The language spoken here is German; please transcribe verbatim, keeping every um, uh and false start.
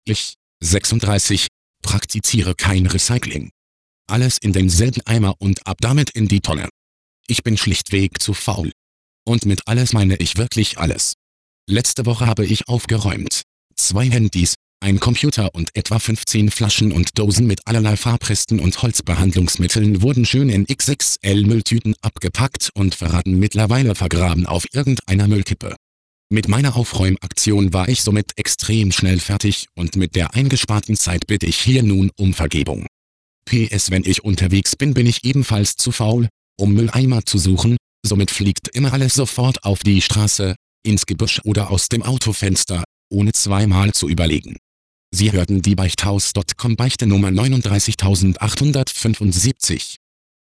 Ich, sechsunddreißig, praktiziere kein Recycling. Alles in denselben Eimer und ab damit in die Tonne. Ich bin schlichtweg zu faul. Und mit alles meine ich wirklich alles. Letzte Woche habe ich aufgeräumt. Zwei Handys, ein Computer und etwa fünfzehn Flaschen und Dosen mit allerlei Farbresten und Holzbehandlungsmitteln wurden schön in X X L-Mülltüten abgepackt und verraten mittlerweile vergraben auf irgendeiner Müllkippe. Mit meiner Aufräumaktion war ich somit extrem schnell fertig und mit der eingesparten Zeit bitte ich hier nun um Vergebung. P S Wenn ich unterwegs bin, bin ich ebenfalls zu faul, um Mülleimer zu suchen, somit fliegt immer alles sofort auf die Straße, ins Gebüsch oder aus dem Autofenster, ohne zweimal zu überlegen. Sie hörten die Beichthaus Punkt com Beichte Nummer neununddreißigtausendachthundertfünfundsiebzig.